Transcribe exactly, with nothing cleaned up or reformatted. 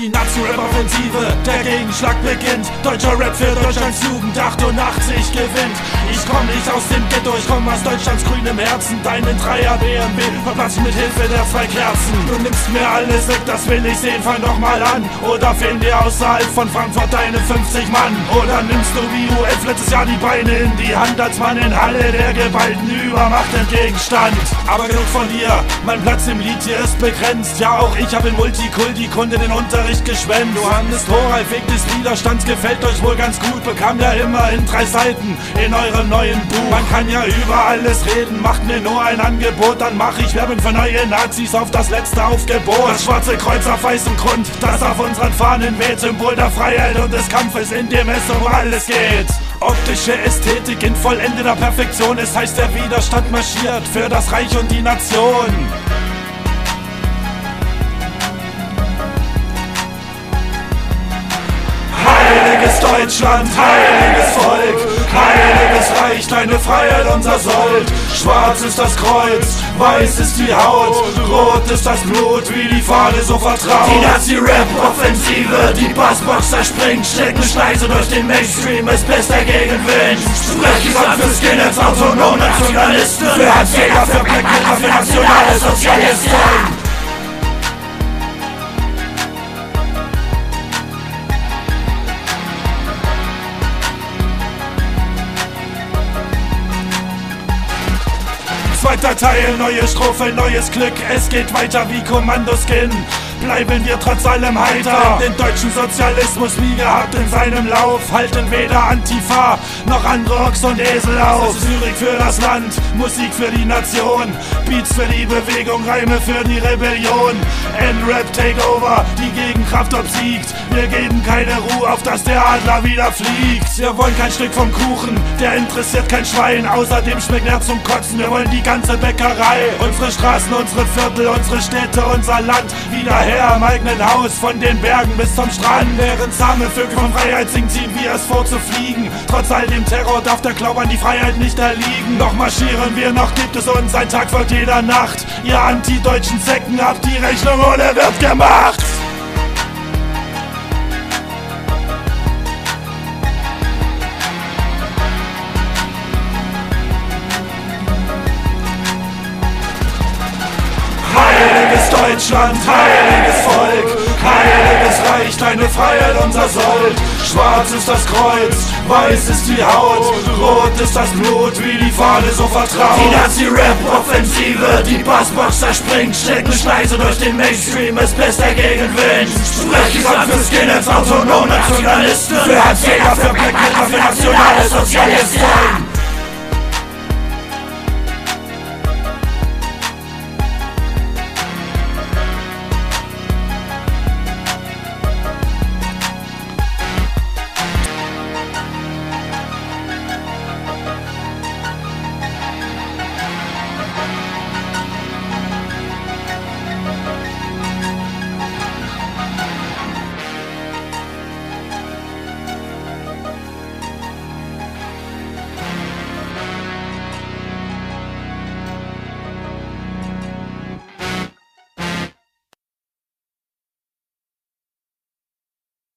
die Nazi-Rap-Offensive. Der Gegenschlag beginnt, deutscher Rap für Deutschlands Jugend, achtundachtzig gewinnt. Ich komm nicht aus dem Ghetto, ich komm aus Deutschlands grünem Herzen. Deinen Dreier B M W verplatzt mit Hilfe der zwei Kerzen. Du nimmst mir alles weg, das will ich sehen, fang doch mal an. Oder fehlen dir außerhalb von Frankfurt deine fünfzig Mann? Oder nimmst du wie U elf letztes Jahr die Beine in die Hand, als Mann in Halle der geballten Übermacht entgegenstand? Aber genug von dir, mein Platz im Lied hier ist begrenzt. Ja, auch ich hab in Multikulti-Kunde den Unterricht geschwemmt. Johannes Thoralf, Weg des Widerstands, gefällt euch wohl ganz gut. Bekam ja immerhin drei Seiten in eurem neuen Buch. Man kann ja über alles reden, macht mir nur ein Angebot, dann mach ich Werbung für neue Nazis auf das letzte Aufgebot. Das schwarze Kreuz auf weißem Grund, das auf unseren Fahnen weht, Symbol der Freiheit und des Kampfes, in dem es um alles geht. Optische Ästhetik in vollendeter Perfektion, es heißt, der Widerstand marschiert für das Reich und die Nation. Heiliges Deutschland, heiliges Volk, heiliges Reich, deine Freiheit, unser Sold. Schwarz ist das Kreuz, weiß ist die Haut, rot ist das Blut, wie die Fahne so vertraut. Die Nazi-Rap-Offensive, die Bassbox zerspringt, schlägt eine Schneise durch den Mainstream, ist bester Gegenwind. Sprechgesang für Skinheads, autonom Nationalisten, für Handjäger, für Blackmailer, für nationale Sozialisten. Zweiter Teil, neue Strophe, neues Glück, es geht weiter wie Kommando-Skin. Bleiben wir trotz allem heiter, den deutschen Sozialismus wie gehabt in seinem Lauf. Halten weder Antifa noch andere Ochs und Esel auf. Das ist Lyrik für das Land, Musik für die Nation, Beats für die Bewegung, Reime für die Rebellion. N-Rap Takeover, die Gegenkraft obsiegt. Wir geben keine Ruhe, auf dass der Adler wieder fliegt. Wir wollen kein Stück vom Kuchen, der interessiert kein Schwein. Außerdem schmeckt er zum Kotzen, wir wollen die ganze Bäckerei. Unsere Straßen, unsere Viertel, unsere Städte, unser Land wieder her am eigenen Haus, von den Bergen bis zum Strand. Während zahme Vögel von Freiheit singen, ziehen wir es vor zu fliegen. Trotz all dem Terror darf der Glaube an die Freiheit nicht erliegen. Noch marschieren wir, noch gibt es uns, ein Tag folgt jeder Nacht. Ihr antideutschen Zecken, habt die Rechnung ohne wird gemacht. Deutschland, heiliges Volk, heiliges Reich, deine Freiheit, unser Sold. Schwarz ist das Kreuz, weiß ist die Haut, rot ist das Blut, wie die Fahne so vertraut. Die Nazi-Rap-Offensive, die Bassbox zerspringt, schlägt eine Schneise durch den Mainstream, ist bester Gegenwind. Sprechgesang für Skinheads, autonom Nationalisten, für Handjäger, für Blackmailer, für nationale Sozialisten.